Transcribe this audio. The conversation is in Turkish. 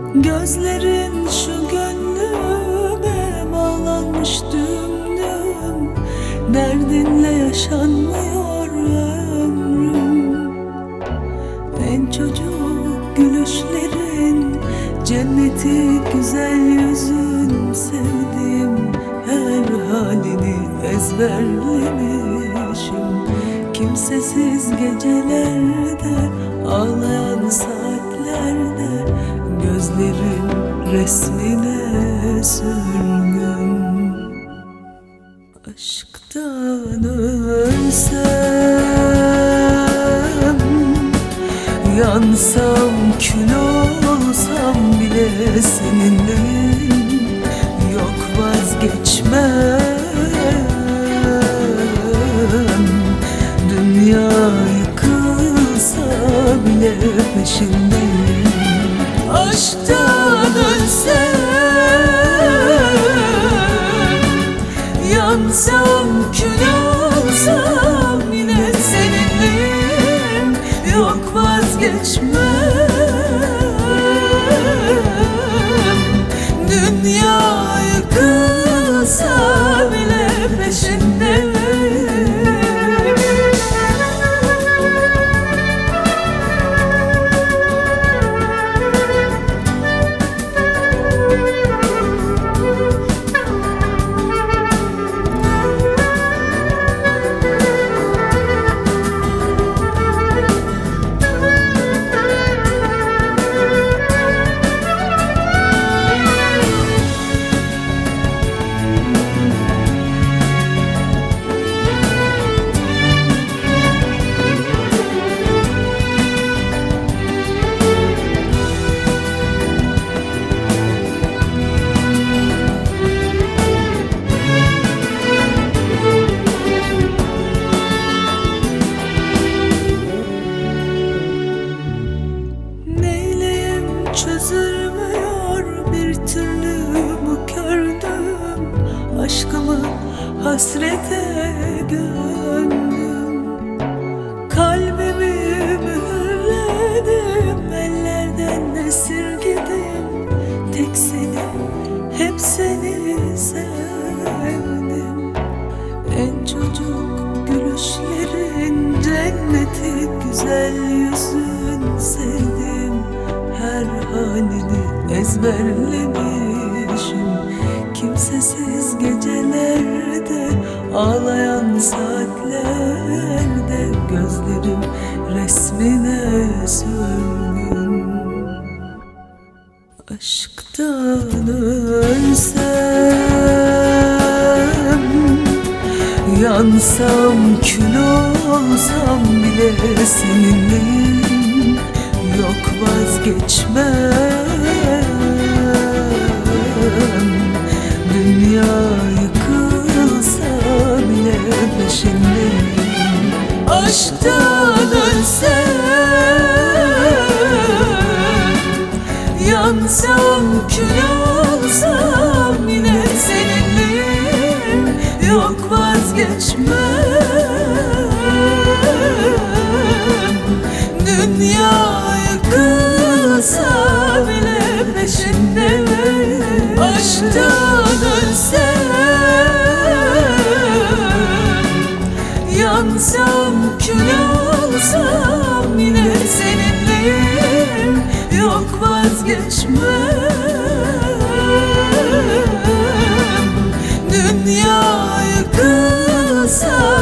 Gözlerin şu gönlüme bağlanmış dümdüm. Derdinle yaşanmıyor ömrüm. En çocuk gülüşlerin, cenneti güzel yüzün, sevdiğim her halini ezberlemişim. Kimsesiz gecelerde, ağlayan saatlerde, gözlerim resmine sürgün. Aşktan ölsem, yansam, kül olsam bile seninleyim. Yok vazgeçmem, dünya yıkılsa bile peşindeyim. Aşktan ölsem, yansam, kül olsam yine seninleyim. Yok vazgeçmem, dünya yıkılsa bile peşindeyim. Çözülmüyor bir türlü bu kördüm. Aşkımı hasrete gömdüm. Kalbimi mühürledim, ellerden esirgedim. Tek seni, hep seni sevdim. En çocuk gülüşlerin, cenneti güzel yüzün, sevdim her halini ezberlemişim. Kimsesiz gecelerde, ağlayan saatlerde, gözlerim resmine sürgün. Aşktan ölsem, yansam, kül olsam bile seninleyim. Yok vazgeçmem, dünya yıkılsa bile peşindeyim. Aşktan ölsem, yansam, kül olsam yine seninleyim. Yok vazgeçmem, dünya yıkılsa bile peşindeyim. Aşktan ölsem, yansam, kül olsam yine seninleyim. Yok vazgeçmem, dünya yıkılsa